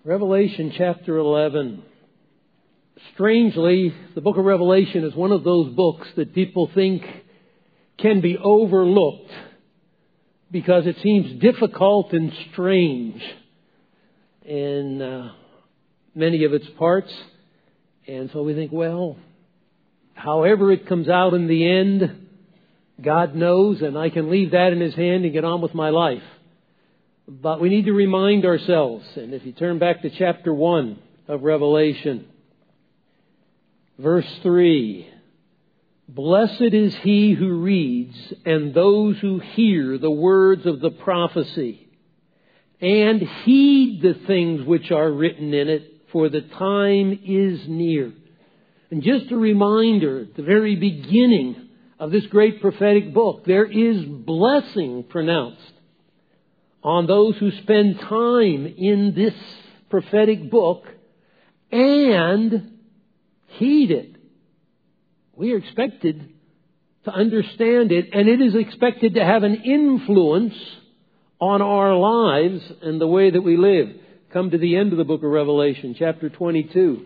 Revelation chapter 11. Strangely, the book of Revelation is one of those books that people think can be overlooked because it seems difficult and strange in many of its parts. And so we think, well, however it comes out in the end, God knows, and I can leave that in His hand and get on with my life. But we need to remind ourselves, and if you turn back to chapter 1 of Revelation, verse 3, "Blessed is he who reads and those who hear the words of the prophecy and heed the things which are written in it, for the time is near." And just a reminder, at the very beginning of this great prophetic book, there is blessing pronounced on those who spend time in this prophetic book and heed it. We are expected to understand it, and it is expected to have an influence on our lives and the way that we live. Come to the end of the book of Revelation, chapter 22.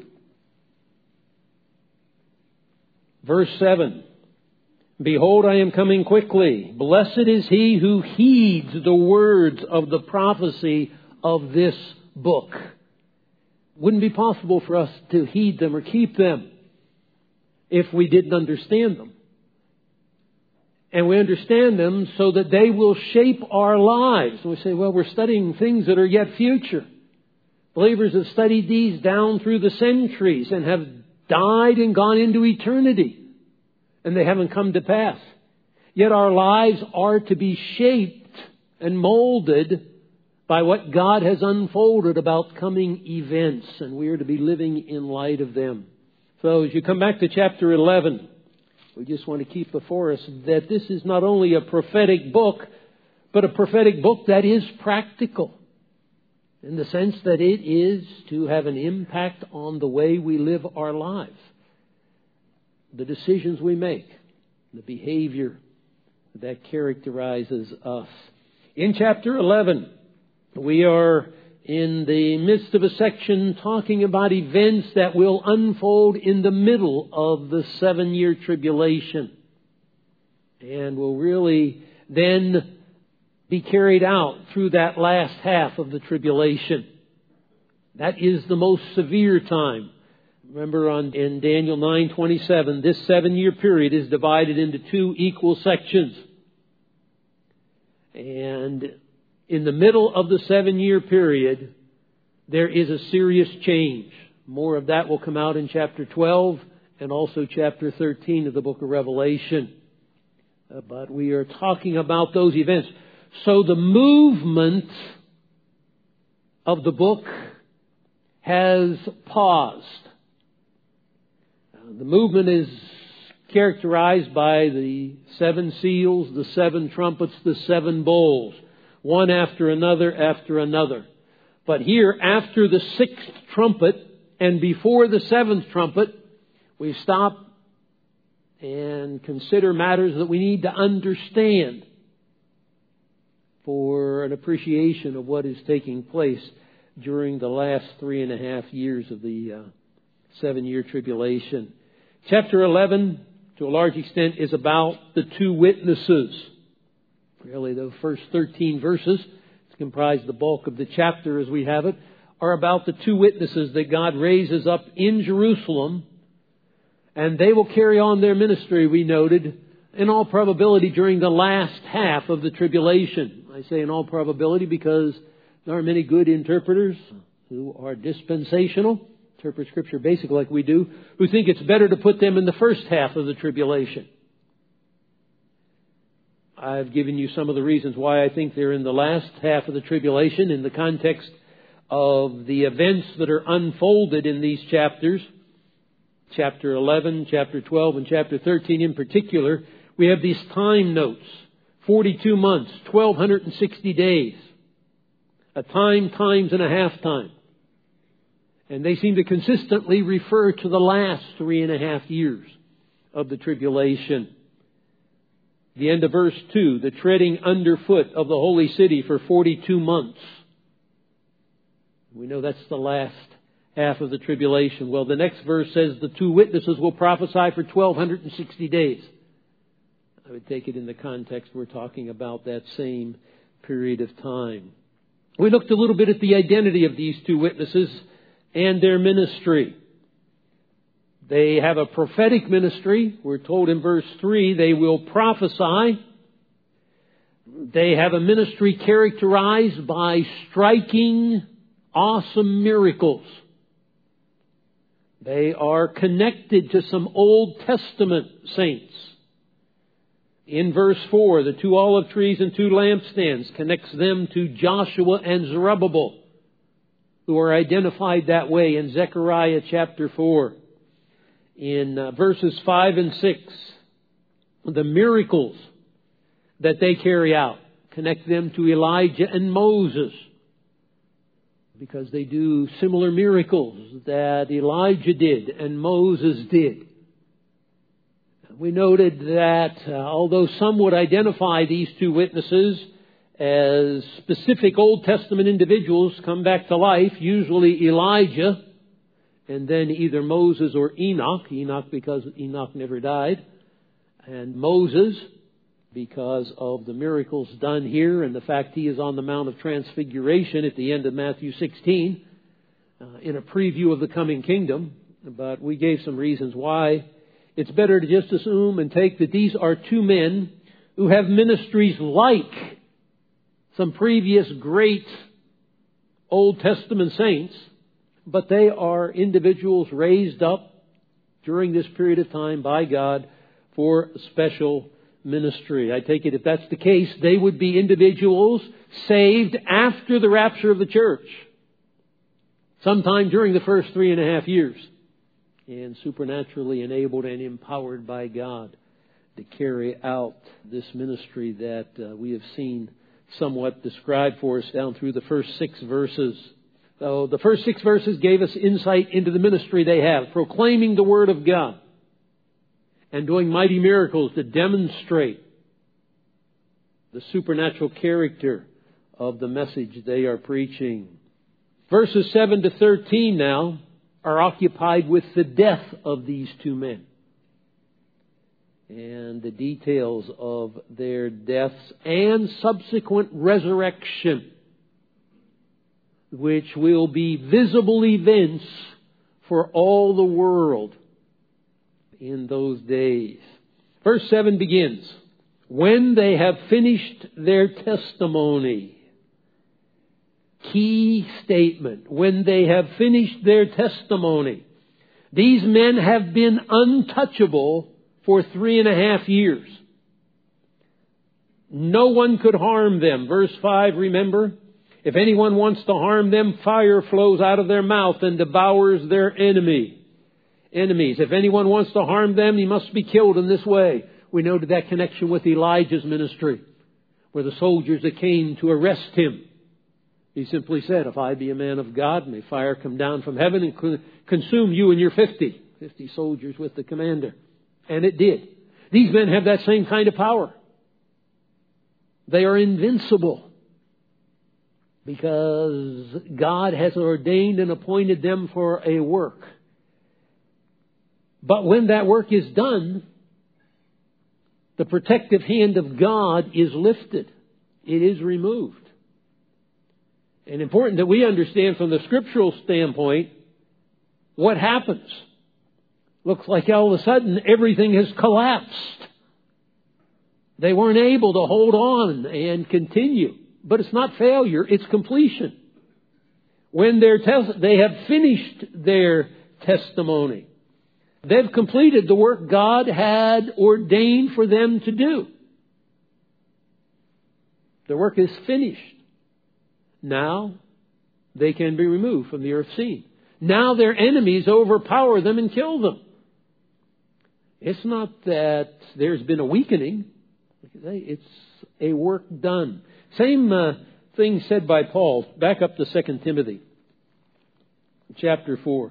Verse 7. "Behold, I am coming quickly. Blessed is he who heeds the words of the prophecy of this book." Wouldn't be possible for us to heed them or keep them if we didn't understand them. And we understand them so that they will shape our lives. And we say, well, we're studying things that are yet future. Believers have studied these down through the centuries and have died and gone into eternity. And they haven't come to pass. Yet our lives are to be shaped and molded by what God has unfolded about coming events. And we are to be living in light of them. So as you come back to chapter 11, we just want to keep before us that this is not only a prophetic book, but a prophetic book that is practical. In the sense that it is to have an impact on the way we live our lives. The decisions we make, the behavior that characterizes us. In chapter 11, we are in the midst of a section talking about events that will unfold in the middle of the 7-year tribulation. And will really then be carried out through that last half of the tribulation. That is the most severe time. Remember in Daniel 9:27, this 7-year period is divided into 2 equal sections. And in the middle of the 7-year period, there is a serious change. More of that will come out in chapter 12 and also chapter 13 of the book of Revelation. But we are talking about those events. So the movement of the book has paused. The movement is characterized by the 7 seals, the 7 trumpets, the 7 bowls, one after another after another. But here, after the 6th trumpet and before the 7th trumpet, we stop and consider matters that we need to understand for an appreciation of what is taking place during the last 3.5 years of the 7-year tribulation. Chapter 11, to a large extent, is about the 2 witnesses. Really, the first 13 verses, to comprise the bulk of the chapter as we have it, are about the 2 witnesses that God raises up in Jerusalem. And they will carry on their ministry, we noted, in all probability during the last half of the tribulation. I say in all probability because there are many good interpreters who are dispensational, interpret Scripture basically like we do, who think it's better to put them in the first half of the tribulation. I've given you some of the reasons why I think they're in the last half of the tribulation in the context of the events that are unfolded in these chapters. Chapter 11, chapter 12, and chapter 13 in particular, we have these time notes. 42 months, 1,260 days. A time, times, and a half time. And they seem to consistently refer to the last 3.5 years of the tribulation. The end of verse 2, the treading underfoot of the holy city for 42 months. We know that's the last half of the tribulation. Well, the next verse says the two witnesses will prophesy for 1,260 days. I would take it in the context we're talking about that same period of time. We looked a little bit at the identity of these two witnesses and their ministry. They have a prophetic ministry. We're told in verse 3 they will prophesy. They have a ministry characterized by striking, awesome miracles. They are connected to some Old Testament saints. In verse 4, the two olive trees and two lampstands connects them to Joshua and Zerubbabel, who are identified that way in Zechariah chapter 4. In verses 5 and 6, the miracles that they carry out connect them to Elijah and Moses, because they do similar miracles that Elijah did and Moses did. We noted that although some would identify these two witnesses as specific Old Testament individuals come back to life, usually Elijah, and then either Moses or Enoch. Enoch because Enoch never died, and Moses because of the miracles done here and the fact he is on the Mount of Transfiguration at the end of Matthew 16 in a preview of the coming kingdom. But we gave some reasons why it's better to just assume and take that these are two men who have ministries like some previous great Old Testament saints, but they are individuals raised up during this period of time by God for special ministry. I take it if that's the case, they would be individuals saved after the rapture of the church, sometime during the first 3.5 years, and supernaturally enabled and empowered by God to carry out this ministry that we have seen somewhat described for us down through the first 6 verses. So the first 6 verses gave us insight into the ministry they have, proclaiming the Word of God and doing mighty miracles to demonstrate the supernatural character of the message they are preaching. Verses 7 to 13 now are occupied with the death of these two men and the details of their deaths and subsequent resurrection, which will be visible events for all the world in those days. Verse 7 begins, when they have finished their testimony. Key statement, when they have finished their testimony. These men have been untouchable for 3.5 years. No one could harm them. Verse 5, remember? If anyone wants to harm them, fire flows out of their mouth and devours their enemies. If anyone wants to harm them, he must be killed in this way. We noted that connection with Elijah's ministry, where the soldiers that came to arrest him, he simply said, if I be a man of God, may fire come down from heaven and consume you and your 50 soldiers with the commander. And it did. These men have that same kind of power. They are invincible because God has ordained and appointed them for a work. But when that work is done, the protective hand of God is lifted. It is removed. And important that we understand from the scriptural standpoint what happens. Looks like all of a sudden everything has collapsed. They weren't able to hold on and continue. But it's not failure, it's completion. When they have finished their testimony. They've completed the work God had ordained for them to do. The work is finished. Now they can be removed from the earth scene. Now their enemies overpower them and kill them. It's not that there's been a weakening. It's a work done. Same thing said by Paul. Back up to 2 Timothy chapter 4.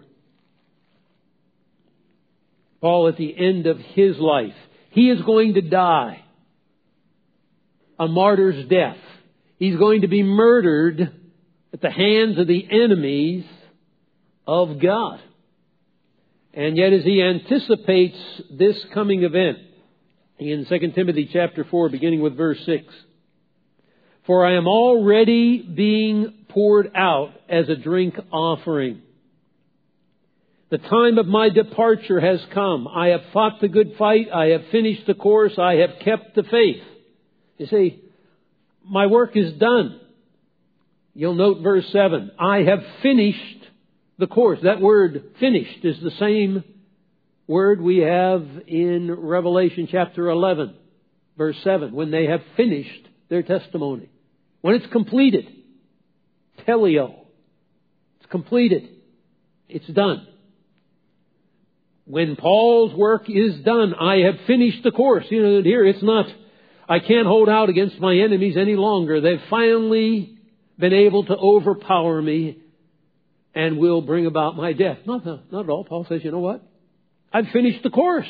Paul at the end of his life, he is going to die a martyr's death. He's going to be murdered at the hands of the enemies of God. And yet as he anticipates this coming event, in 2 Timothy chapter 4, beginning with verse 6, "For I am already being poured out as a drink offering. The time of my departure has come. I have fought the good fight. I have finished the course. I have kept the faith." You see, my work is done. You'll note verse 7. I have finished the course. That word finished is the same word we have in Revelation chapter 11, verse 7, when they have finished their testimony. When it's completed. Teleo. It's completed. It's done. When Paul's work is done, I have finished the course. You know, here it's not, I can't hold out against my enemies any longer. They've finally been able to overpower me and will bring about my death. Not at all. Paul says, you know what? I've finished the course.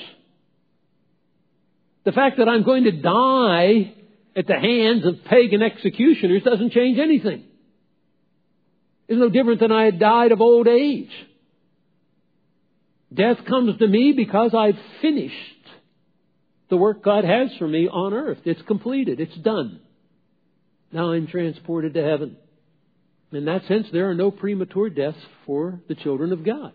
The fact that I'm going to die at the hands of pagan executioners doesn't change anything. It's no different than I had died of old age. Death comes to me because I've finished the work God has for me on earth. It's completed. It's done. Now I'm transported to heaven. In that sense, there are no premature deaths for the children of God.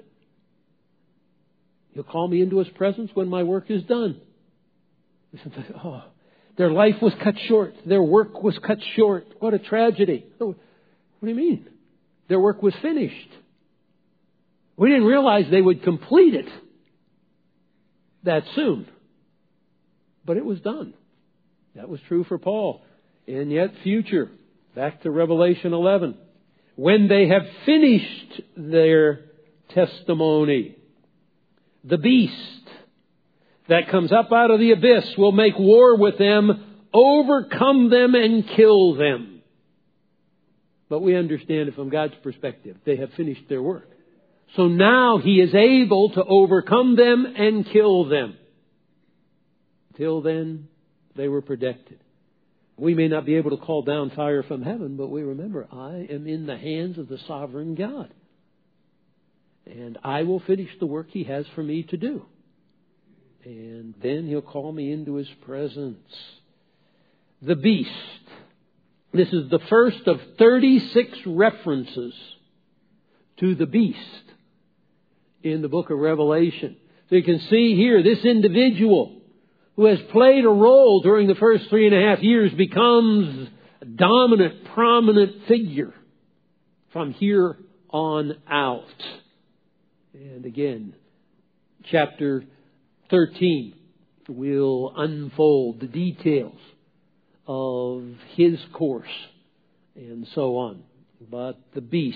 He'll call me into His presence when my work is done. Oh, their life was cut short. Their work was cut short. What a tragedy. Oh, what do you mean? Their work was finished. We didn't realize they would complete it that soon. But it was done. That was true for Paul. And yet future. Back to Revelation 11. When they have finished their testimony, the beast that comes up out of the abyss will make war with them, overcome them, and kill them. But we understand it from God's perspective. They have finished their work. So now He is able to overcome them and kill them. Till then, they were protected. We may not be able to call down fire from heaven, but we remember, I am in the hands of the sovereign God. And I will finish the work He has for me to do. And then He'll call me into His presence. The beast. This is the first of 36 references to the beast in the book of Revelation. So you can see here, this individual who has played a role during the first 3.5 years becomes a dominant, prominent figure from here on out. And again, chapter 13 will unfold the details of his course and so on. But the beast,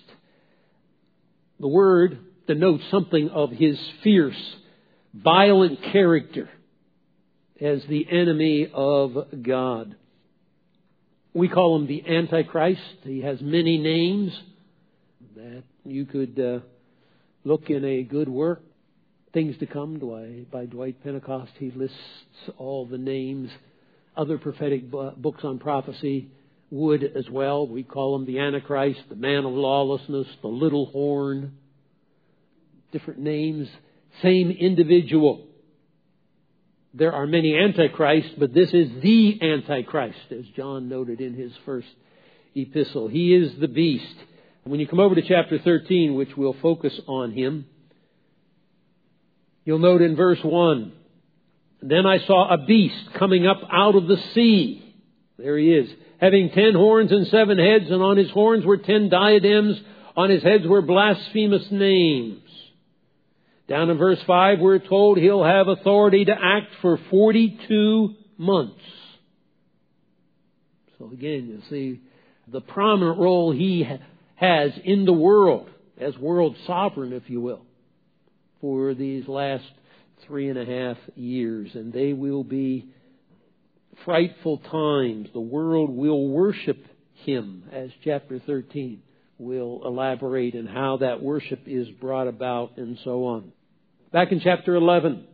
the word denotes something of his fierce, violent character as the enemy of God. We call him the Antichrist. He has many names that you could look in a good work, Things to Come by Dwight Pentecost. He lists all the names. Other prophetic books on prophecy would as well. We call him the Antichrist, the man of lawlessness, the little horn. Different names, same individual. There are many antichrists, but this is the Antichrist, as John noted in his first epistle. He is the beast. And when you come over to chapter 13, which we'll focus on him, you'll note in verse 1, Then I saw a beast coming up out of the sea. There he is, having 10 horns and 7 heads, and on his horns were 10 diadems. On his heads were blasphemous names. Down in verse 5, we're told he'll have authority to act for 42 months. So again, you see the prominent role he has in the world, as world sovereign, if you will, for these last 3.5 years. And they will be frightful times. The world will worship him, as chapter 13 will elaborate, and how that worship is brought about and so on. Back in chapter 11,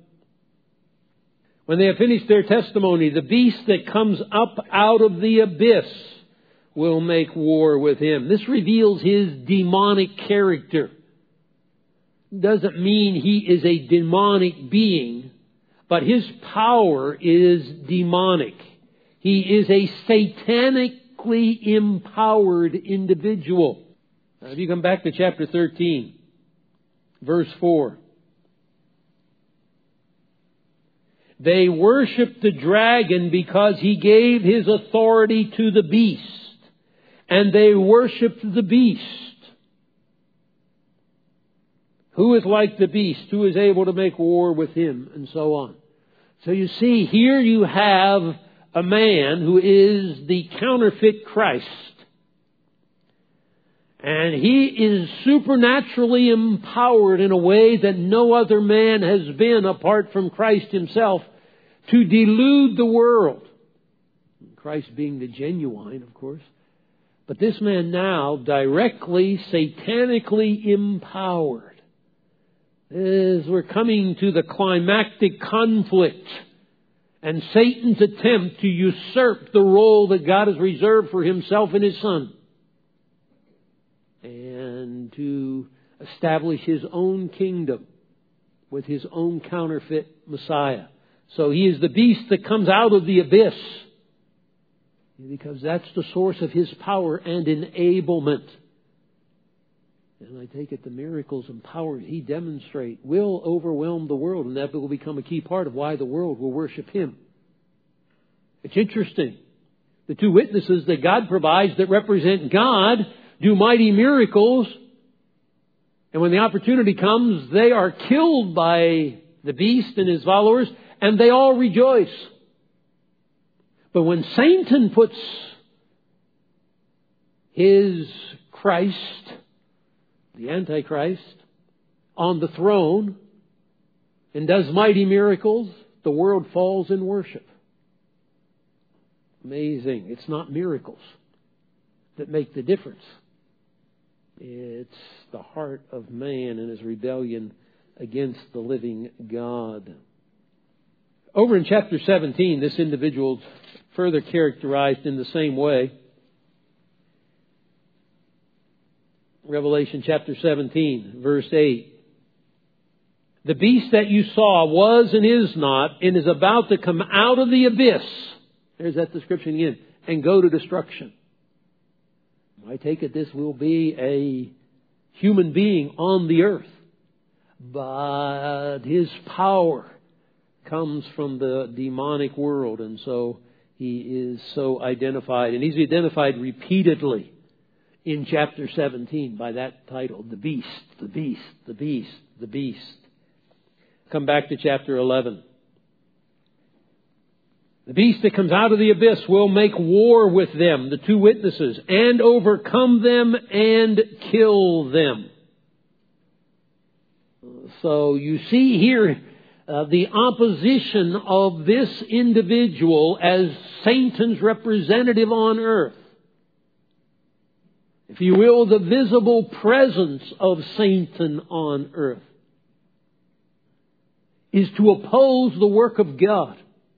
when they have finished their testimony, the beast that comes up out of the abyss will make war with him. This reveals his demonic character. Doesn't mean he is a demonic being, but his power is demonic. He is a satanically empowered individual. Now, if you come back to chapter 13, verse 4. They worshiped the dragon because he gave his authority to the beast. And they worshiped the beast. Who is like the beast? Who is able to make war with him? And so on. So you see, here you have a man who is the counterfeit Christ. And he is supernaturally empowered in a way that no other man has been apart from Christ himself to delude the world. Christ being the genuine, of course. But this man now, directly, satanically empowered. As we're coming to the climactic conflict and Satan's attempt to usurp the role that God has reserved for himself and his Son. And to establish his own kingdom with his own counterfeit Messiah. So he is the beast that comes out of the abyss. Because that's the source of his power and enablement. And I take it the miracles and power he demonstrates will overwhelm the world. And that will become a key part of why the world will worship him. It's interesting. The two witnesses that God provides that represent God do mighty miracles. And when the opportunity comes, they are killed by the beast and his followers. And they all rejoice. But when Satan puts his Christ, the Antichrist, on the throne and does mighty miracles, the world falls in worship. Amazing. It's not miracles that make the difference. It's the heart of man and his rebellion against the living God. Over in chapter 17, this individual is further characterized in the same way. Revelation chapter 17, verse 8. The beast that you saw was and is not, and is about to come out of the abyss. There's that description again. And go to destruction. I take it this will be a human being on the earth. But his power comes from the demonic world. And so he is so identified. And he's identified repeatedly in chapter 17 by that title. The beast, the beast, the beast, the beast. Come back to chapter 11. The beast that comes out of the abyss will make war with them, the two witnesses, and overcome them and kill them. So you see here the opposition of this individual as Satan's representative on earth. If you will, the visible presence of Satan on earth is to oppose the work of God.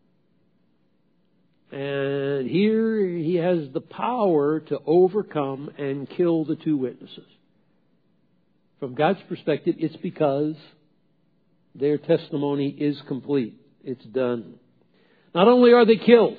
And here he has the power to overcome and kill the two witnesses. From God's perspective, it's because their testimony is complete. It's done. Not only are they killed,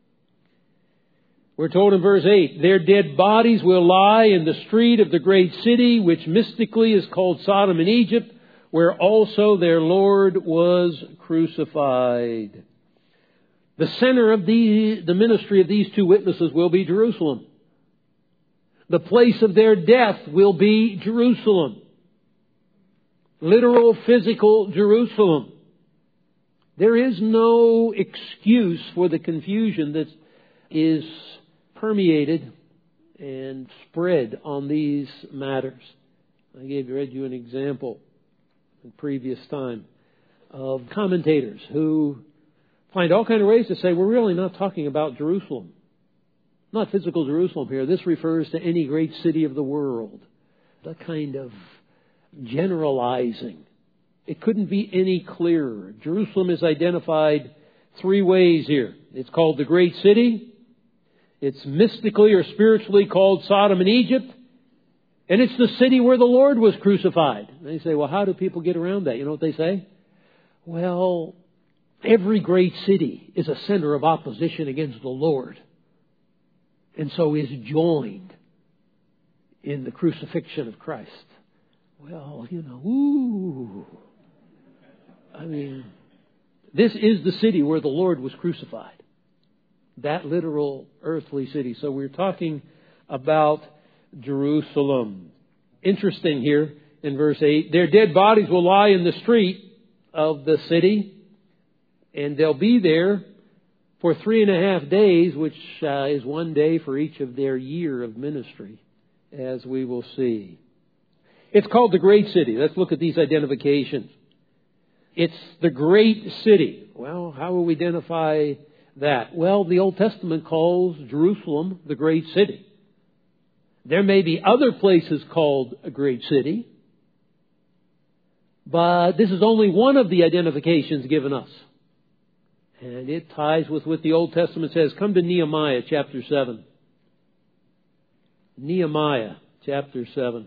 we're told in verse 8, their dead bodies will lie in the street of the great city, which mystically is called Sodom and Egypt, where also their Lord was crucified. The center of the ministry of these two witnesses will be Jerusalem. The place of their death will be Jerusalem. Literal, physical Jerusalem. There is no excuse for the confusion that is permeated and spread on these matters. I read you an example in previous time of commentators who find all kinds of ways to say we're really not talking about Jerusalem. Not physical Jerusalem here. This refers to any great city of the world. That kind of generalizing. It couldn't be any clearer. Jerusalem is identified three ways here. It's called the great city. It's mystically or spiritually called Sodom and Egypt. And it's the city where the Lord was crucified. And they say, well, how do people get around that? You know what they say? Well, every great city is a center of opposition against the Lord. And so is joined in the crucifixion of Christ. Well, this is the city where the Lord was crucified. That literal earthly city. So we're talking about Jerusalem. Interesting here in verse 8. Their dead bodies will lie in the street of the city, and they'll be there for 3.5 days, which is 1 day for each of their year of ministry, as we will see. It's called the Great City. Let's look at these identifications. It's the Great City. Well, how will we identify that? Well, the Old Testament calls Jerusalem the Great City. There may be other places called a great city, but this is only one of the identifications given us. And it ties with what the Old Testament says. Come to Nehemiah chapter 7. Nehemiah chapter 7.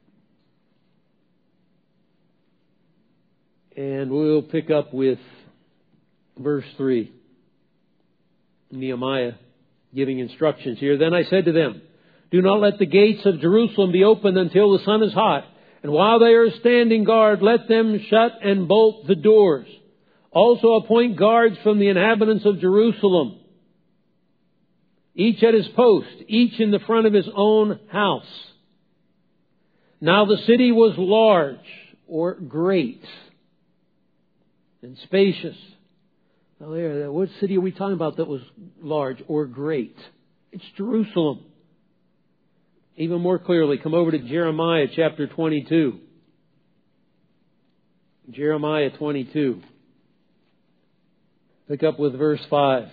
And we'll pick up with verse 3. Nehemiah giving instructions here. Then I said to them, do not let the gates of Jerusalem be opened until the sun is hot. And while they are standing guard, let them shut and bolt the doors. Also appoint guards from the inhabitants of Jerusalem, each at his post, each in the front of his own house. Now the city was large or great and spacious. Now there, what city are we talking about that was large or great? It's Jerusalem. Even more clearly, come over to Jeremiah chapter 22. Jeremiah 22. Pick up with verse 5.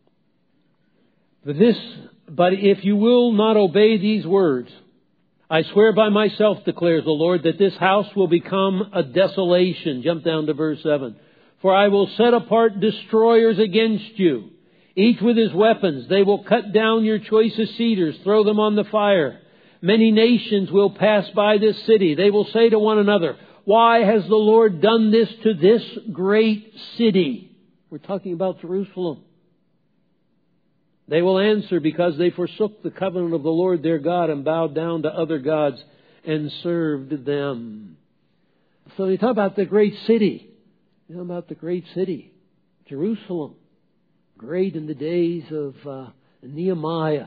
But if you will not obey these words, I swear by myself, declares the Lord, that this house will become a desolation. Jump down to verse 7. For I will set apart destroyers against you, each with his weapons. They will cut down your choicest cedars, throw them on the fire. Many nations will pass by this city. They will say to one another, why has the Lord done this to this great city? We're talking about Jerusalem. They will answer, because they forsook the covenant of the Lord their God and bowed down to other gods and served them. So they talk about the great city. You know about the great city, Jerusalem. Great in the days of Nehemiah.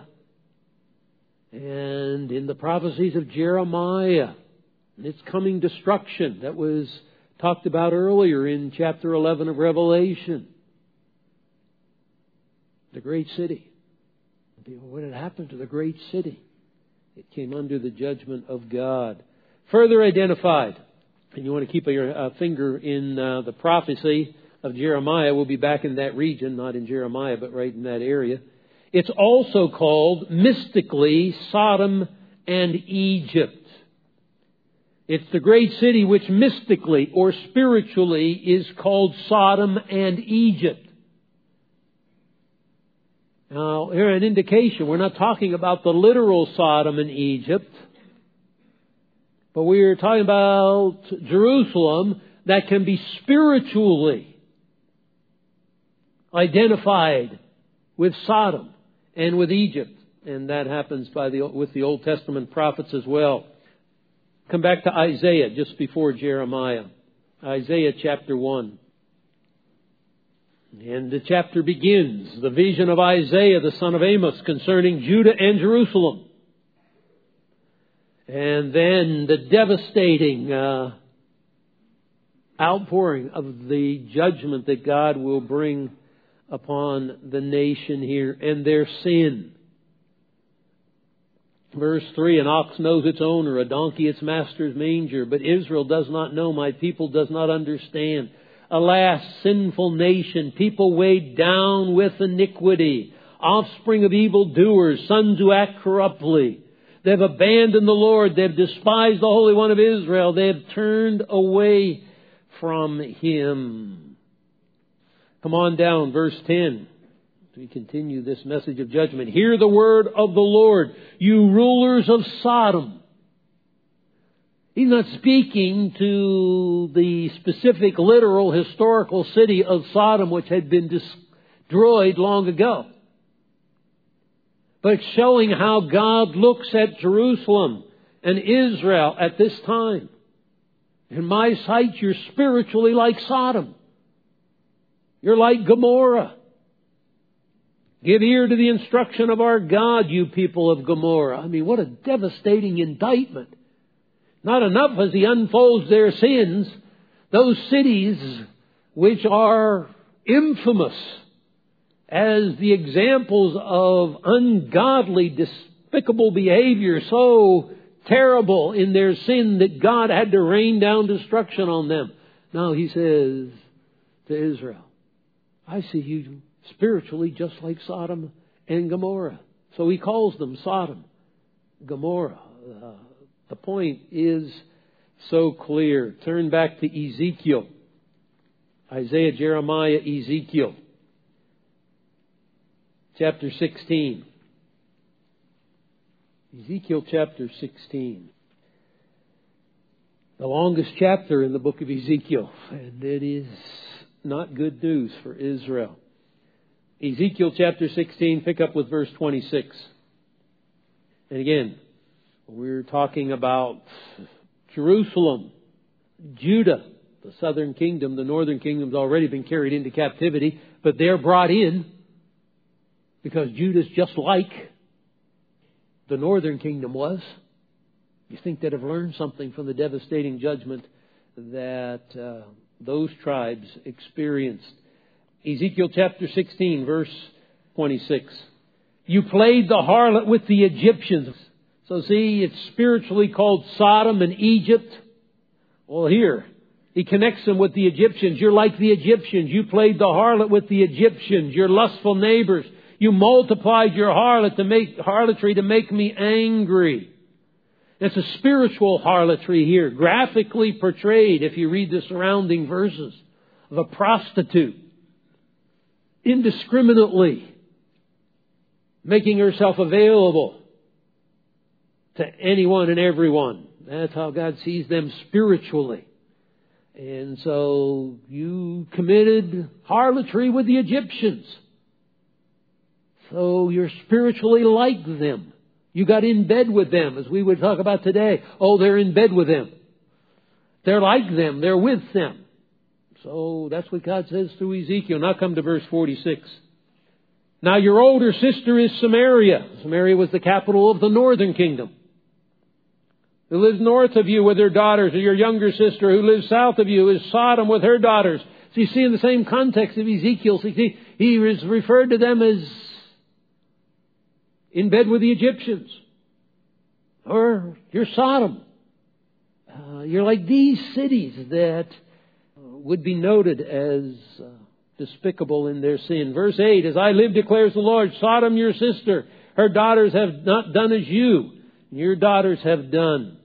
And in the prophecies of Jeremiah, and its coming destruction that was talked about earlier in chapter 11 of Revelation. The great city. What had happened to the great city? It came under the judgment of God. Further identified, and you want to keep your finger in the prophecy of Jeremiah. We'll be back in that region, not in Jeremiah, but right in that area. It's also called mystically Sodom and Egypt. It's the great city which mystically or spiritually is called Sodom and Egypt. Now, here an indication. We're not talking about the literal Sodom and Egypt, but we're talking about Jerusalem that can be spiritually identified with Sodom and with Egypt. And that happens with the Old Testament prophets as well. Come back to Isaiah just before Jeremiah. Isaiah chapter 1. And the chapter begins, the vision of Isaiah, the son of Amos, concerning Judah and Jerusalem. And then the devastating outpouring of the judgment that God will bring upon the nation here and their sin. Verse 3, an ox knows its owner, a donkey its master's manger, but Israel does not know, my people does not understand. Alas, sinful nation, people weighed down with iniquity, offspring of evildoers, sons who act corruptly. They have abandoned the Lord, they have despised the Holy One of Israel, they have turned away from Him. Come on down, verse 10. We continue this message of judgment. Hear the word of the Lord, you rulers of Sodom. He's not speaking to the specific literal historical city of Sodom, which had been destroyed long ago, but showing how God looks at Jerusalem and Israel at this time. In my sight, you're spiritually like Sodom. You're like Gomorrah. Give ear to the instruction of our God, you people of Gomorrah. I mean, what a devastating indictment. Not enough as He unfolds their sins, those cities which are infamous as the examples of ungodly, despicable behavior, so terrible in their sin that God had to rain down destruction on them. Now He says to Israel, I see you spiritually just like Sodom and Gomorrah. So He calls them Sodom, Gomorrah. The point is so clear. Turn back to Ezekiel. Isaiah, Jeremiah, Ezekiel. Chapter 16. Ezekiel chapter 16. The longest chapter in the book of Ezekiel. And it is not good news for Israel. Ezekiel chapter 16, pick up with verse 26. And again, we're talking about Jerusalem, Judah, the southern kingdom. The northern kingdom's already been carried into captivity, but they're brought in because Judah's just like the northern kingdom was. You think they'd have learned something from the devastating judgment that those tribes experienced. Ezekiel chapter 16, verse 26. You played the harlot with the Egyptians. So see, it's spiritually called Sodom and Egypt. Well, here, He connects them with the Egyptians. You're like the Egyptians. You played the harlot with the Egyptians, your lustful neighbors. You multiplied your harlotry to make me angry. It's a spiritual harlotry here, graphically portrayed, if you read the surrounding verses, of a prostitute, indiscriminately making herself available to anyone and everyone. That's how God sees them spiritually. And so you committed harlotry with the Egyptians. So you're spiritually like them. You got in bed with them, as we would talk about today. Oh, they're in bed with them. They're like them. They're with them. So that's what God says through Ezekiel. Now come to verse 46. Now your older sister is Samaria. Samaria was the capital of the northern kingdom. Who lives north of you with her daughters, or your younger sister who lives south of you is Sodom with her daughters. So you see in the same context of Ezekiel, he is referred to them as in bed with the Egyptians. Or you're Sodom. You're like these cities that would be noted as despicable in their sin. Verse 8, as I live, declares the Lord, Sodom your sister, her daughters have not done as you, your daughters have done.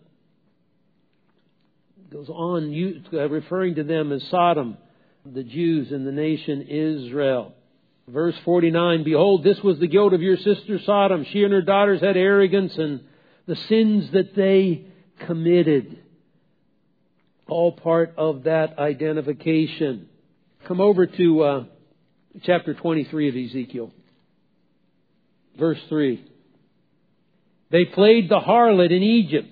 It goes on, referring to them as Sodom, the Jews and the nation Israel. Verse 49, behold, this was the guilt of your sister Sodom. She and her daughters had arrogance and the sins that they committed. All part of that identification. Come over to chapter 23 of Ezekiel. Verse 3. They played the harlot in Egypt.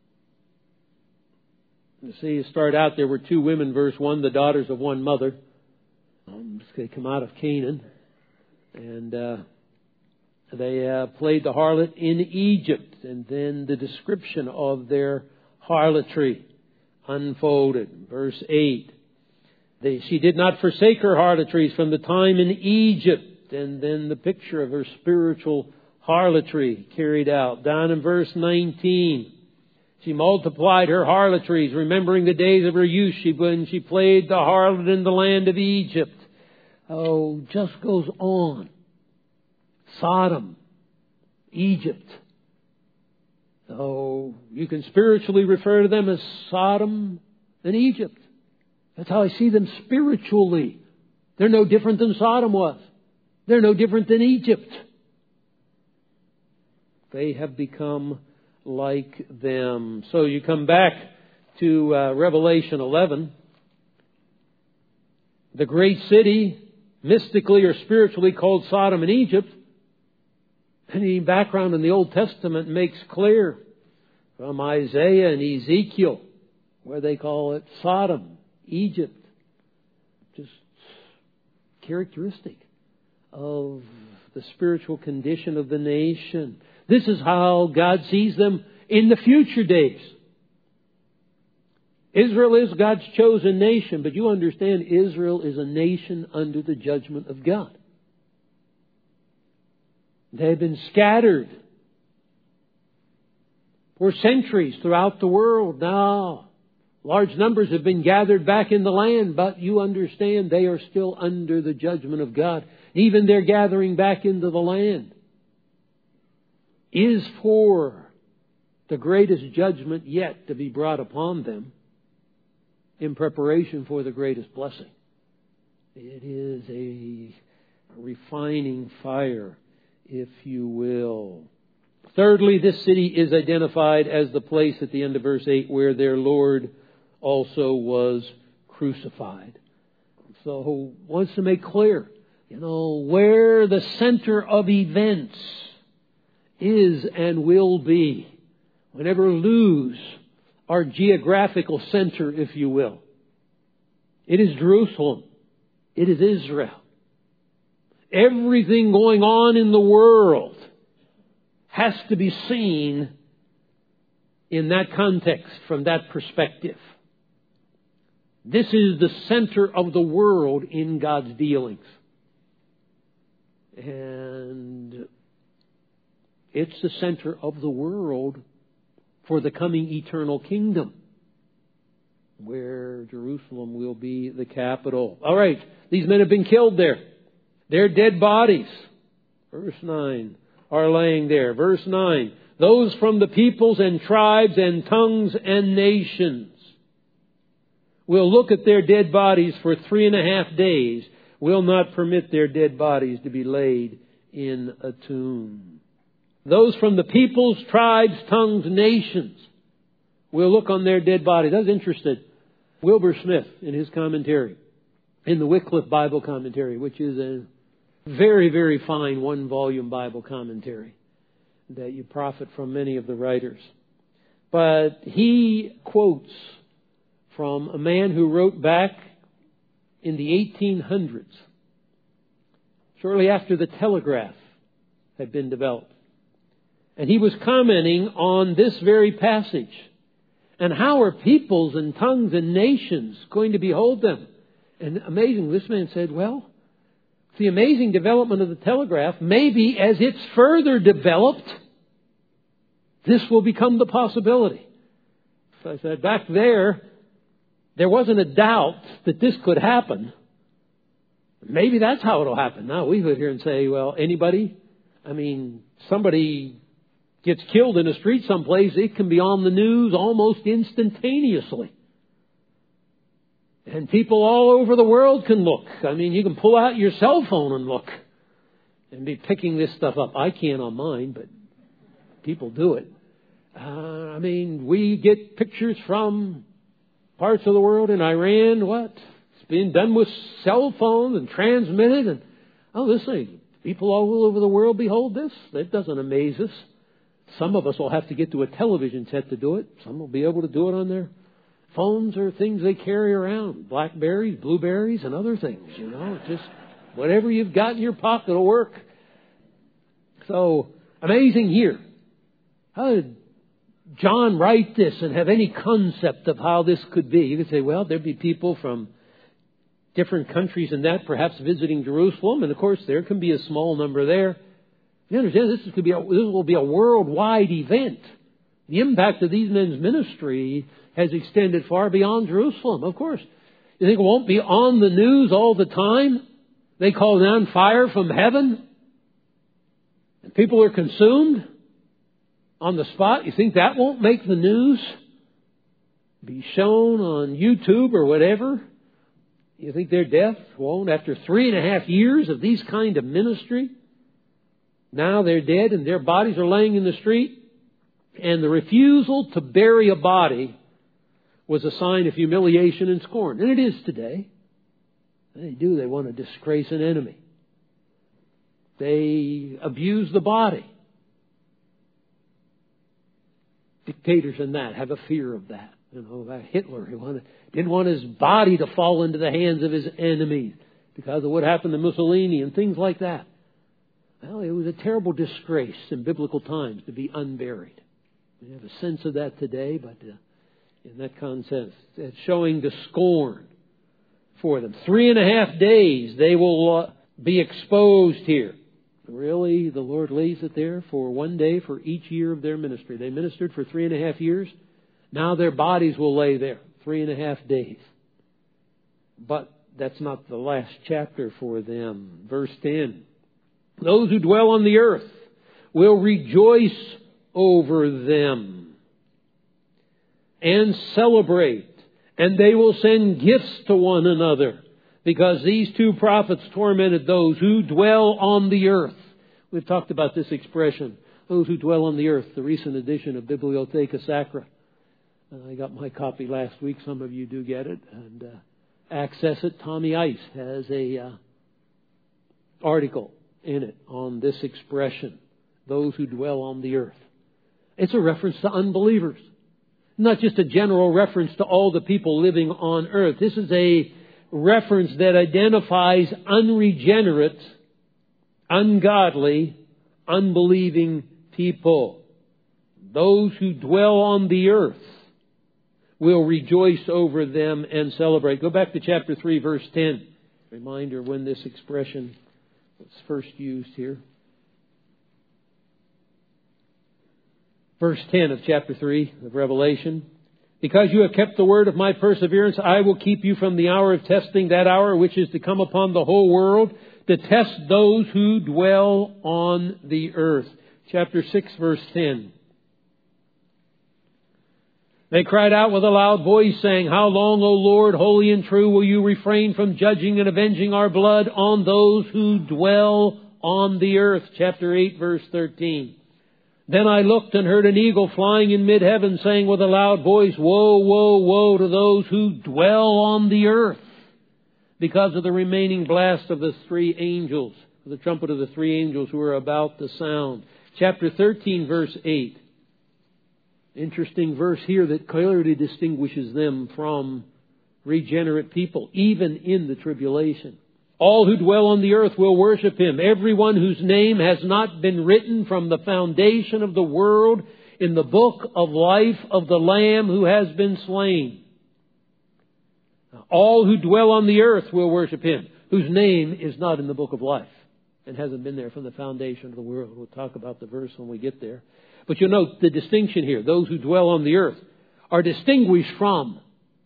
You see, you start out, there were two women, verse 1, the daughters of one mother. They come out of Canaan. And they played the harlot in Egypt. And then the description of their harlotry unfolded. Verse 8. She did not forsake her harlotries from the time in Egypt. And then the picture of her spiritual harlotry carried out. Down in verse 19. She multiplied her harlotries, remembering the days of her youth when she played the harlot in the land of Egypt. Oh, just goes on. Sodom, Egypt. Oh, you can spiritually refer to them as Sodom and Egypt. That's how I see them spiritually. They're no different than Sodom was. They're no different than Egypt. They have become like them. So you come back to Revelation 11. The great city, mystically or spiritually called Sodom and Egypt. Any background in the Old Testament makes clear from Isaiah and Ezekiel where they call it Sodom, Egypt. Just characteristic of the spiritual condition of the nation. This is how God sees them in the future days. Israel is God's chosen nation, but you understand Israel is a nation under the judgment of God. They have been scattered for centuries throughout the world. Now, large numbers have been gathered back in the land, but you understand they are still under the judgment of God. Even their gathering back into the land is for the greatest judgment yet to be brought upon them in preparation for the greatest blessing. It is a refining fire, if you will. Thirdly, this city is identified as the place at the end of verse 8 where their Lord also was crucified. So wants to make clear, where the center of events is and will be. We never lose our geographical center, if you will. It is Jerusalem. It is Israel. Everything going on in the world has to be seen in that context, from that perspective. This is the center of the world in God's dealings. And it's the center of the world for the coming eternal kingdom, where Jerusalem will be the capital. All right, these men have been killed there. Their dead bodies, verse 9, are laying there. Verse 9, those from the peoples and tribes and tongues and nations will look at their dead bodies for 3.5 days, will not permit their dead bodies to be laid in a tomb. Those from the peoples, tribes, tongues, nations will look on their dead bodies. I was interested. Wilbur Smith, in his commentary, in the Wycliffe Bible Commentary, which is a very, very fine one-volume Bible commentary that you profit from many of the writers. But he quotes from a man who wrote back in the 1800s, shortly after the telegraph had been developed. And he was commenting on this very passage. And how are peoples and tongues and nations going to behold them? And amazing, this man said, well, the amazing development of the telegraph, maybe as it's further developed, this will become the possibility. So I said, back there wasn't a doubt that this could happen. Maybe that's how it'll happen. Now we sit here and say, well, somebody gets killed in a street someplace, it can be on the news almost instantaneously. And people all over the world can look. You can pull out your cell phone and look and be picking this stuff up. I can't on mine, but people do it. We get pictures from parts of the world in Iran. It's being done with cell phones and transmitted. And listen, people all over the world behold this. That doesn't amaze us. Some of us will have to get to a television set to do it. Some will be able to do it on their phones or things they carry around. Blackberries, blueberries, and other things, Just whatever you've got in your pocket will work. So, amazing here. How did John write this and have any concept of how this could be? You could say, well, there'd be people from different countries and that, perhaps visiting Jerusalem. And of course, there can be a small number there. You understand, this will be a worldwide event. The impact of these men's ministry has extended far beyond Jerusalem, of course. You think it won't be on the news all the time? They call down fire from heaven, and people are consumed on the spot. You think that won't make the news? Be shown on YouTube or whatever? You think their death won't? After 3.5 years of these kind of ministry, now they're dead and their bodies are laying in the street. And the refusal to bury a body was a sign of humiliation and scorn. And it is today. They do. They want to disgrace an enemy. They abuse the body. Dictators in that have a fear of that. You know, Hitler, he didn't want his body to fall into the hands of his enemies because of what happened to Mussolini and things like that. Well, it was a terrible disgrace in biblical times to be unburied. We have a sense of that today, but in that context, it's showing the scorn for them. 3.5 days they will be exposed here. Really, the Lord lays it there for 1 day for each year of their ministry. They ministered for 3.5 years. Now their bodies will lay there 3.5 days. But that's not the last chapter for them. Verse 10. Those who dwell on the earth will rejoice over them and celebrate. And they will send gifts to one another, because these two prophets tormented those who dwell on the earth. We've talked about this expression, those who dwell on the earth, the recent edition of Bibliotheca Sacra. I got my copy last week. Some of you do get it and access it. Tommy Ice has a article in it on this expression, those who dwell on the earth. It's a reference to unbelievers, not just a general reference to all the people living on earth. This is a reference that identifies unregenerate, ungodly, unbelieving people. Those who dwell on the earth will rejoice over them and celebrate. Go back to chapter 3, verse 10. Reminder when this expression was first used here. Verse 10 of chapter 3 of Revelation. Because you have kept the word of my perseverance, I will keep you from the hour of testing, that hour which is to come upon the whole world, to test those who dwell on the earth. Chapter 6, verse 10. They cried out with a loud voice, saying, How long, O Lord, holy and true, will you refrain from judging and avenging our blood on those who dwell on the earth? Chapter 8, verse 13. Then I looked and heard an eagle flying in mid-heaven, saying with a loud voice, Woe, woe, woe to those who dwell on the earth, because of the remaining blast of the three angels, the trumpet of the three angels who are about to sound. Chapter 13, verse 8. Interesting verse here that clearly distinguishes them from regenerate people, even in the tribulation. All who dwell on the earth will worship Him. Everyone whose name has not been written from the foundation of the world in the book of life of the Lamb who has been slain. All who dwell on the earth will worship Him, whose name is not in the book of life and hasn't been there from the foundation of the world. We'll talk about the verse when we get there. But you'll note the distinction here. Those who dwell on the earth are distinguished from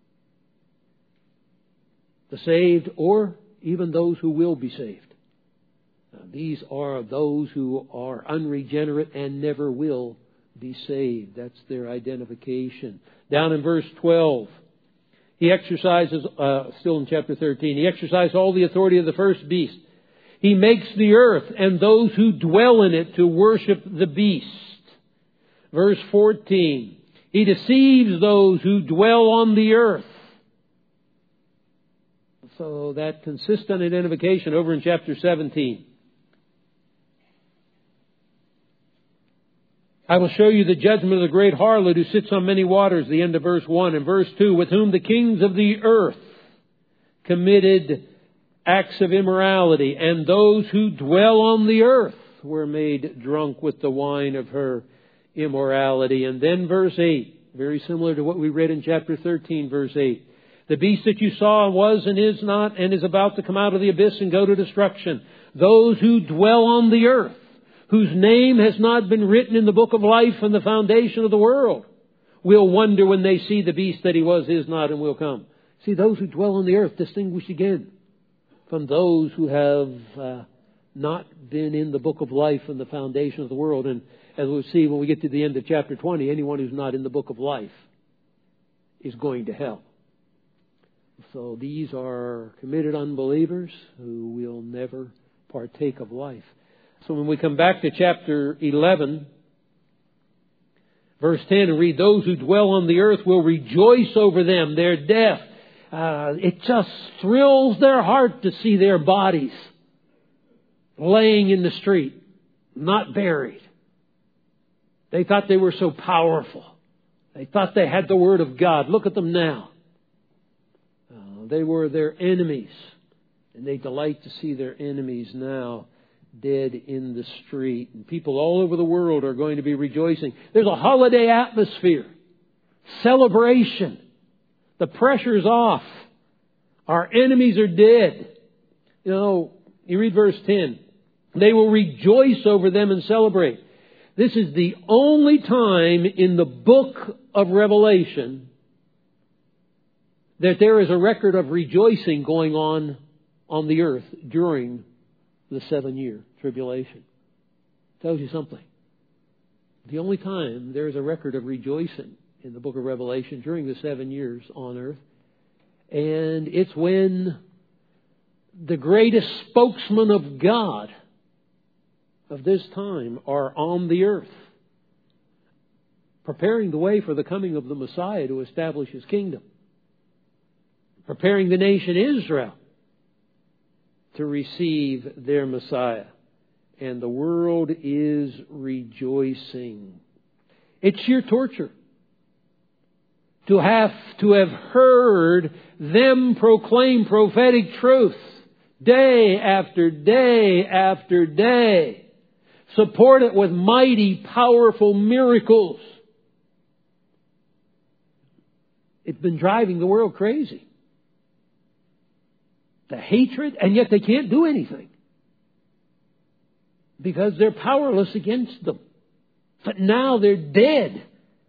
the saved or even those who will be saved. Now, these are those who are unregenerate and never will be saved. That's their identification. Down in verse 12, He exercises, still in chapter 13, He exercised all the authority of the first beast. He makes the earth and those who dwell in it to worship the beast. Verse 14, He deceives those who dwell on the earth. So that consistent identification over in chapter 17. I will show you the judgment of the great harlot who sits on many waters, the end of verse 1. And verse 2, with whom the kings of the earth committed acts of immorality, and those who dwell on the earth were made drunk with the wine of her immorality. And then verse 8, very similar to what we read in chapter 13, verse 8. The beast that you saw was and is not and is about to come out of the abyss and go to destruction. Those who dwell on the earth, whose name has not been written in the book of life from the foundation of the world, will wonder when they see the beast that he was, is not, and will come. See, those who dwell on the earth distinguished again from those who have not been in the book of life from the foundation of the world. And as we'll see when we get to the end of chapter 20, anyone who's not in the book of life is going to hell. So these are committed unbelievers who will never partake of life. So when we come back to chapter 11, verse 10, and read, those who dwell on the earth will rejoice over them, their death. It just thrills their heart to see their bodies laying in the street, not buried. They thought they were so powerful. They thought they had the Word of God. Look at them now. They were their enemies. And they delight to see their enemies now dead in the street. And people all over the world are going to be rejoicing. There's a holiday atmosphere. Celebration. The pressure's off. Our enemies are dead. You read verse 10. They will rejoice over them and celebrate. This is the only time in the book of Revelation that there is a record of rejoicing going on the earth during the 7-year tribulation. Tells you something. The only time there is a record of rejoicing in the book of Revelation during the 7 years on earth. And it's when the greatest spokesmen of God of this time are on the earth, preparing the way for the coming of the Messiah to establish His kingdom, preparing the nation Israel to receive their Messiah. And the world is rejoicing. It's sheer torture to have heard them proclaim prophetic truth day after day after day. Support it with mighty, powerful miracles. It's been driving the world crazy. The hatred, and yet they can't do anything. Because they're powerless against them. But now they're dead.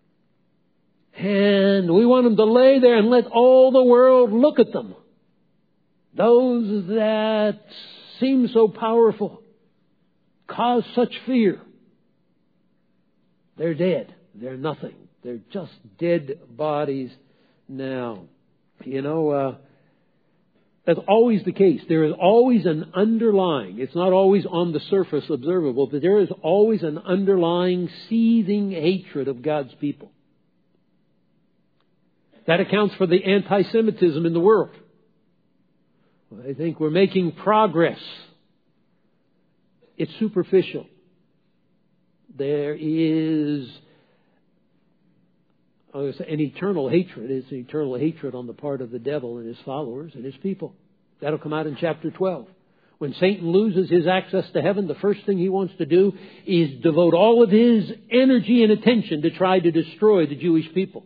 And we want them to lay there and let all the world look at them. Those that seem so powerful, cause such fear. They're dead. They're nothing. They're just dead bodies now. That's always the case. There is always an underlying, it's not always on the surface observable, but there is always an underlying seething hatred of God's people. That accounts for the anti-Semitism in the world. I think we're making progress. It's superficial. There is an eternal hatred. It's an eternal hatred on the part of the devil and his followers and his people. That'll come out in chapter 12. When Satan loses his access to heaven, the first thing he wants to do is devote all of his energy and attention to try to destroy the Jewish people.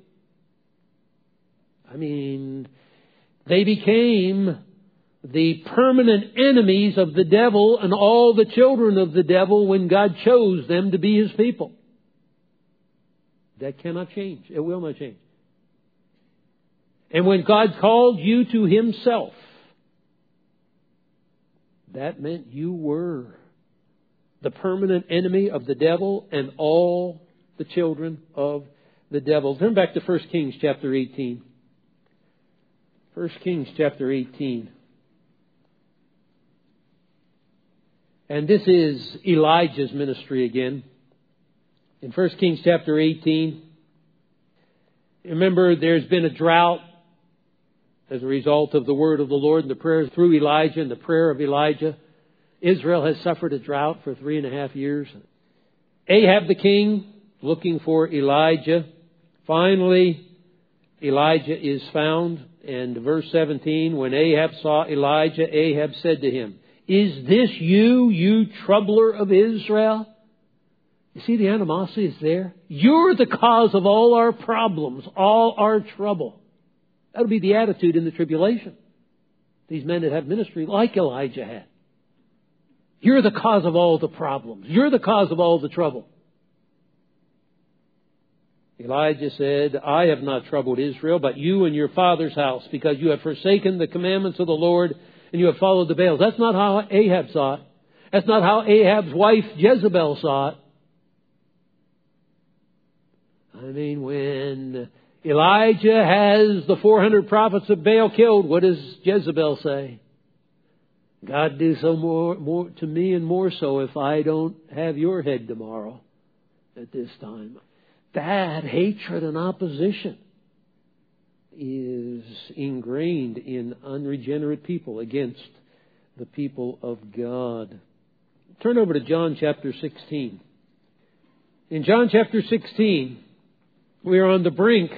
They became the permanent enemies of the devil and all the children of the devil when God chose them to be His people. That cannot change. It will not change. And when God called you to Himself, that meant you were the permanent enemy of the devil and all the children of the devil. Turn back to 1 Kings chapter 18. 1 Kings chapter 18. And this is Elijah's ministry again. In 1 Kings chapter 18, remember there's been a drought as a result of the word of the Lord and the prayers through Elijah and the prayer of Elijah. Israel has suffered a drought for 3.5 years. Ahab the king looking for Elijah. Finally, Elijah is found. And verse 17, when Ahab saw Elijah, Ahab said to him, "Is this you, you troubler of Israel?" You see, the animosity is there. You're the cause of all our problems, all our trouble. That'll be the attitude in the tribulation. These men that have ministry like Elijah had. You're the cause of all the problems. You're the cause of all the trouble. Elijah said, "I have not troubled Israel, but you and your father's house, because you have forsaken the commandments of the Lord and you have followed the Baals." That's not how Ahab saw it. That's not how Ahab's wife Jezebel saw it. When Elijah has the 400 prophets of Baal killed. What does Jezebel say? God do so more to me and more so if I don't have your head tomorrow at this time. That hatred and opposition is ingrained in unregenerate people against the people of God. Turn over to John chapter 16. In John chapter 16, we are on the brink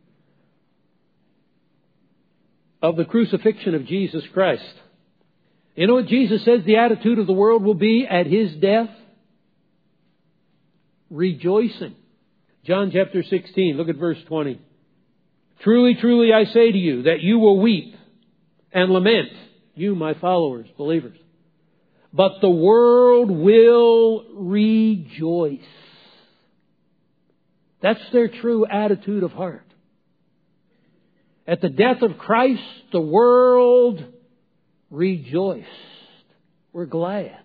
of the crucifixion of Jesus Christ. You know what Jesus says the attitude of the world will be at His death? Rejoicing. John chapter 16, look at verse 20. Truly, truly, I say to you that you will weep and lament, you, my followers, believers. But the world will rejoice. That's their true attitude of heart. At the death of Christ, the world rejoiced. We're glad.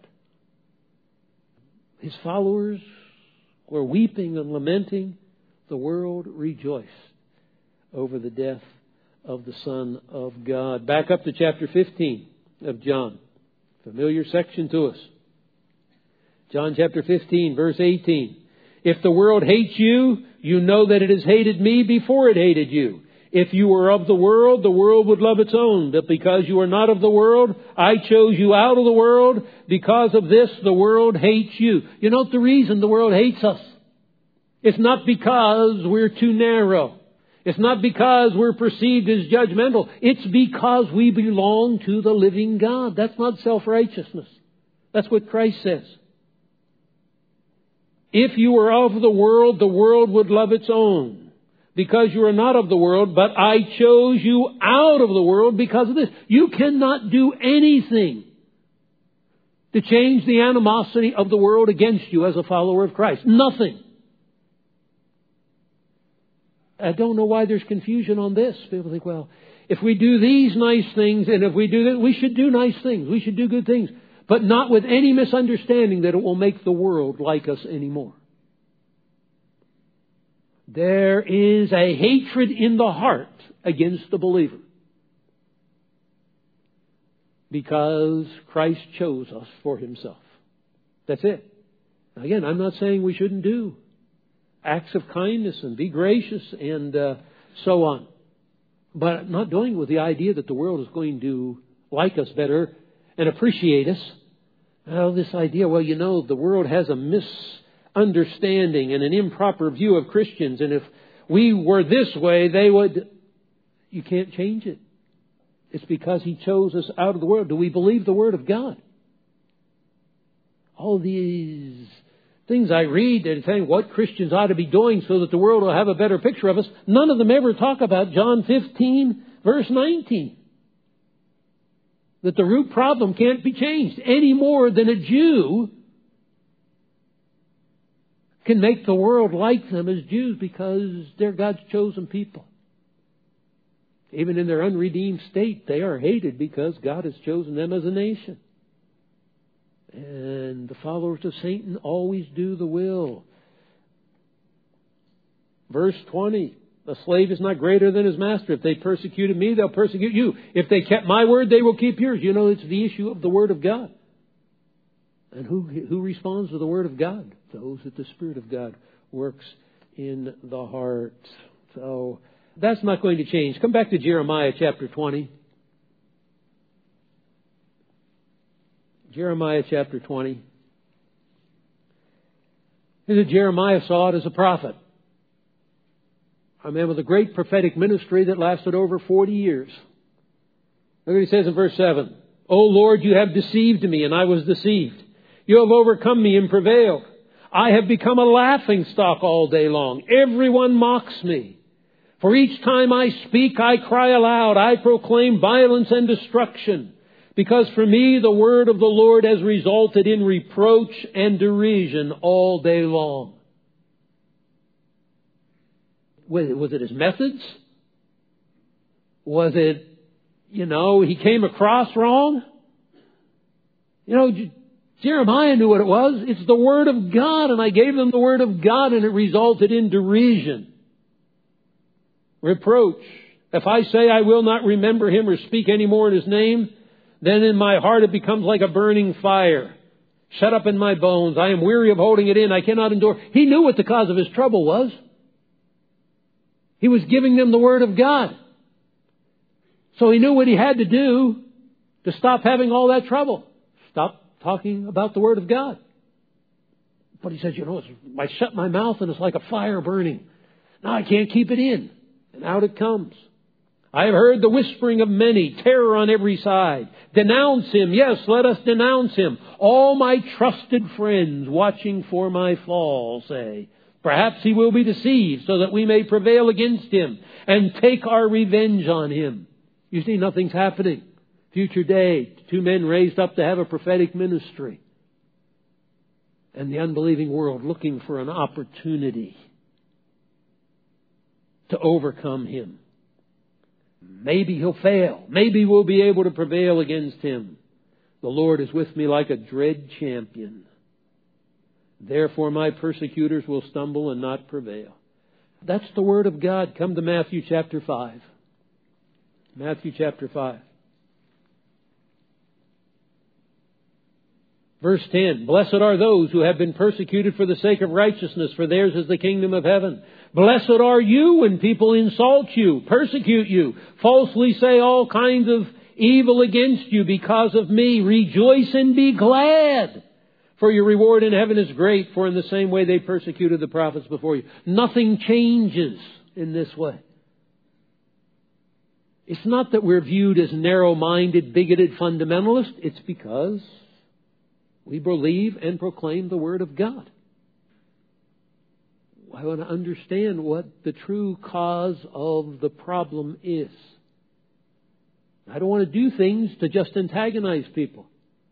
His followers were weeping and lamenting. The world rejoiced over the death of the Son of God. Back up to chapter 15 of John. Familiar section to us. John chapter 15, verse 18. If the world hates you, you know that it has hated me before it hated you. If you were of the world would love its own. But because you are not of the world, I chose you out of the world. Because of this, the world hates you. You know the reason the world hates us? It's not because we're too narrow. It's not because we're perceived as judgmental. It's because we belong to the living God. That's not self-righteousness. That's what Christ says. If you were of the world would love its own. Because you are not of the world, but I chose you out of the world because of this. You cannot do anything to change the animosity of the world against you as a follower of Christ. Nothing. I don't know why there's confusion on this. People think, well, if we do these nice things and if we do that, we should do nice things. We should do good things. But not with any misunderstanding that it will make the world like us anymore. There is a hatred in the heart against the believer. Because Christ chose us for Himself. That's it. Now again, I'm not saying we shouldn't do acts of kindness and be gracious and so on. But I'm not doing it with the idea that the world is going to like us better and appreciate us. Well, this idea, the world has a misunderstanding and an improper view of Christians. And if we were this way, they would... You can't change it. It's because He chose us out of the world. Do we believe the Word of God? All these things I read that saying what Christians ought to be doing so that the world will have a better picture of us, none of them ever talk about John 15, verse 19. That the root problem can't be changed any more than a Jew can make the world like them as Jews because they're God's chosen people. Even in their unredeemed state, they are hated because God has chosen them as a nation. And the followers of Satan always do the will. Verse 20, the slave is not greater than his master. If they persecuted me, they'll persecute you. If they kept my word, they will keep yours. You know, it's the issue of the Word of God. And who responds to the Word of God? Those that the Spirit of God works in the heart. So that's not going to change. Come back to Jeremiah chapter 20. Jeremiah chapter 20. Jeremiah saw it as a prophet. A man with a great prophetic ministry that lasted over 40 years. Look what he says in verse 7. O Lord, you have deceived me, and I was deceived. You have overcome me and prevailed. I have become a laughing stock all day long. Everyone mocks me. For each time I speak, I cry aloud. I proclaim violence and destruction. Because for me, the word of the Lord has resulted in reproach and derision all day long. Was it his methods? Was it, he came across wrong? Jeremiah knew what it was. It's the Word of God, and I gave them the Word of God, and it resulted in derision. reproach. If I say I will not remember him or speak any more in his name, then in my heart it becomes like a burning fire, shut up in my bones. I am weary of holding it in. I cannot endure. He knew what the cause of his trouble was. He was giving them the Word of God. So he knew what he had to do to stop having all that trouble. Stop talking about the Word of God. But he said, I shut my mouth and it's like a fire burning. Now I can't keep it in. And out it comes. I have heard the whispering of many, terror on every side. Denounce him. Yes, let us denounce him. All my trusted friends watching for my fall say, perhaps he will be deceived so that we may prevail against him and take our revenge on him. You see, nothing's happening. Future day, 2 men raised up to have a prophetic ministry. And the unbelieving world looking for an opportunity to overcome him. Maybe he'll fail. Maybe we'll be able to prevail against him. The Lord is with me like a dread champion. Therefore my persecutors will stumble and not prevail. That's the Word of God. Come to Matthew chapter 5. Matthew chapter 5. Verse 10, blessed are those who have been persecuted for the sake of righteousness, for theirs is the kingdom of heaven. Blessed are you when people insult you, persecute you, falsely say all kinds of evil against you because of me. Rejoice and be glad, for your reward in heaven is great, for in the same way they persecuted the prophets before you. Nothing changes in this way. It's not that we're viewed as narrow-minded, bigoted fundamentalists. It's because we believe and proclaim the Word of God. I want to understand what the true cause of the problem is. I don't want to do things to just antagonize people.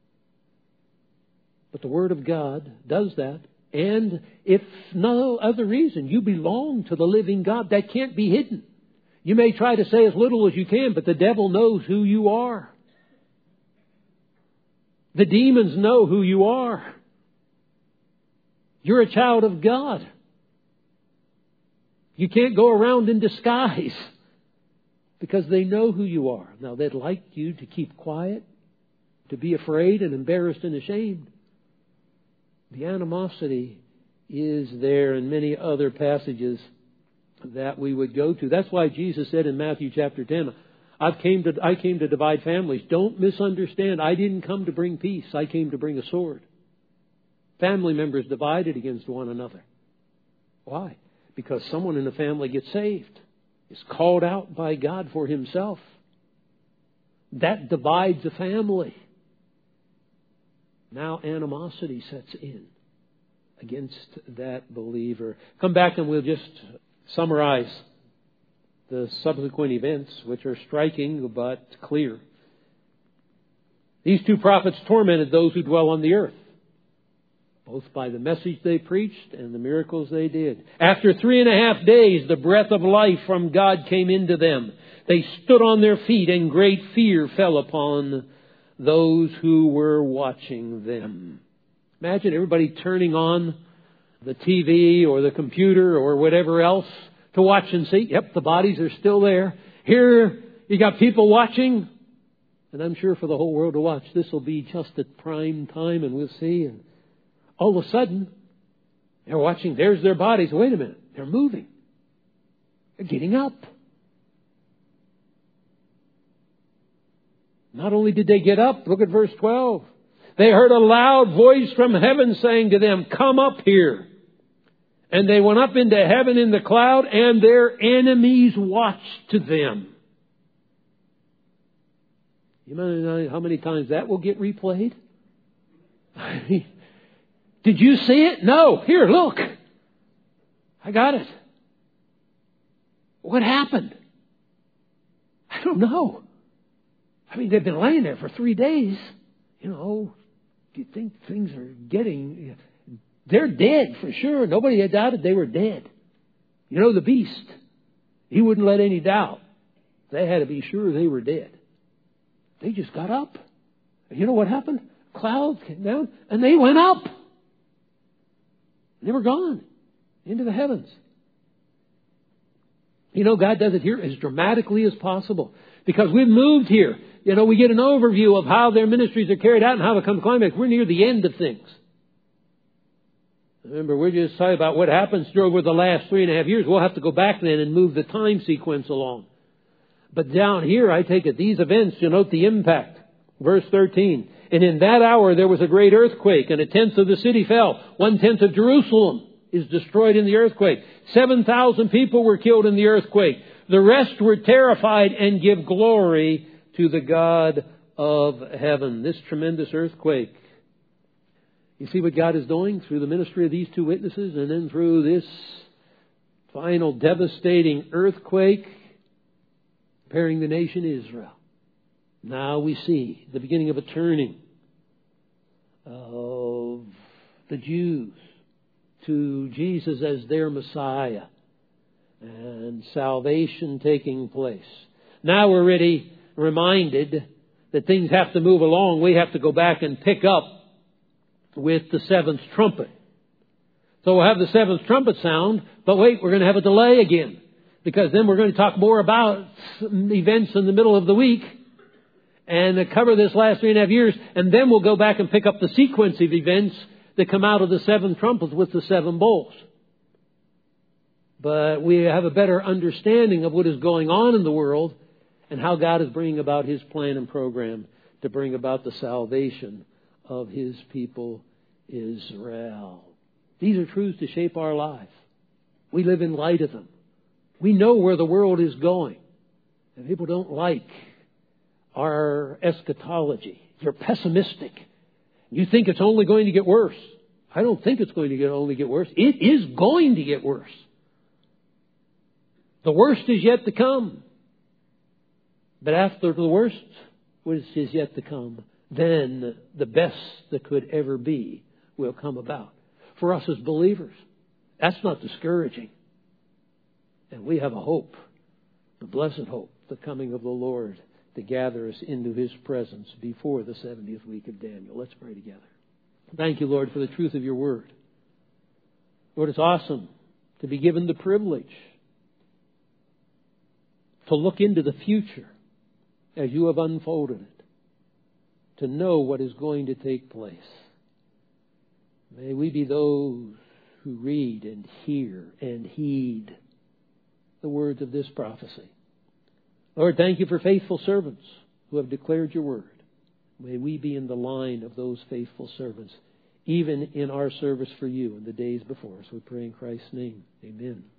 But the Word of God does that. And if no other reason, you belong to the living God. That can't be hidden. You may try to say as little as you can, but the devil knows who you are. The demons know who you are. You're a child of God. You can't go around in disguise because they know who you are. Now, they'd like you to keep quiet, to be afraid and embarrassed and ashamed. The animosity is there in many other passages that we would go to. That's why Jesus said in Matthew chapter 10, I came to divide families. Don't misunderstand. I didn't come to bring peace. I came to bring a sword. Family members divided against one another. Why? Because someone in the family gets saved, is called out by God for himself. That divides a family. Now animosity sets in against that believer. Come back and we'll just summarize the subsequent events, which are striking but clear. These 2 prophets tormented those who dwell on the earth, both by the message they preached and the miracles they did. After 3.5 days, the breath of life from God came into them. They stood on their feet, and great fear fell upon those who were watching them. Imagine everybody turning on the TV or the computer or whatever else to watch and see. Yep, the bodies are still there. Here you got people watching. And I'm sure for the whole world to watch, this will be just at prime time and we'll see. And all of a sudden, they're watching. There's their bodies. Wait a minute. They're moving. They're getting up. Not only did they get up, look at verse 12. They heard a loud voice from heaven saying to them, come up here. And they went up into heaven in the cloud, and their enemies watched them. You know how many times that will get replayed? I mean, did you see it? No. Here, look. I got it. What happened? I don't know. I mean, they've been laying there for 3 days. You know, do you think things are getting... They're dead for sure. Nobody had doubted they were dead. You know, the beast, he wouldn't let any doubt. They had to be sure they were dead. They just got up. And you know what happened? Clouds came down and they went up. They were gone into the heavens. You know, God does it here as dramatically as possible. Because we've moved here. You know, we get an overview of how their ministries are carried out and how it comes to climax. We're near the end of things. Remember, we're just talking about what happens over the last 3.5 years. We'll have to go back then and move the time sequence along. But down here, I take it, these events denote the impact. Verse 13. And in that hour there was a great earthquake, and 1/10 of the city fell. 1/10 of Jerusalem is destroyed in the earthquake. 7,000 people were killed in the earthquake. The rest were terrified and give glory to the God of heaven. This tremendous earthquake. You see what God is doing through the ministry of these two witnesses, and then through this final devastating earthquake, preparing the nation Israel. Now we see the beginning of a turning of the Jews to Jesus as their Messiah and salvation taking place. Now we're already reminded that things have to move along. We have to go back and pick up with the seventh trumpet. So we'll have the seventh trumpet sound, but wait, we're going to have a delay again. Because then we're going to talk more about events in the middle of the week and cover this last 3.5 years. And then we'll go back and pick up the sequence of events that come out of the seven trumpets with the seven bowls. But we have a better understanding of what is going on in the world and how God is bringing about His plan and program to bring about the salvation of His people Israel. These are truths to shape our lives. We live in light of them. We know where the world is going. And people don't like our eschatology. You're pessimistic. You think it's only going to get worse. I don't think it's going to only get worse. It is going to get worse. The worst is yet to come. But after the worst, which is yet to come, then the best that could ever be will come about. For us as believers, that's not discouraging. And we have a hope, the blessed hope, the coming of the Lord to gather us into His presence before the 70th week of Daniel. Let's pray together. Thank you, Lord, for the truth of your word. Lord, it's awesome to be given the privilege to look into the future as you have unfolded it, to know what is going to take place. May we be those who read and hear and heed the words of this prophecy. Lord, thank you for faithful servants who have declared your word. May we be in the line of those faithful servants, even in our service for you in the days before us. We pray in Christ's name. Amen.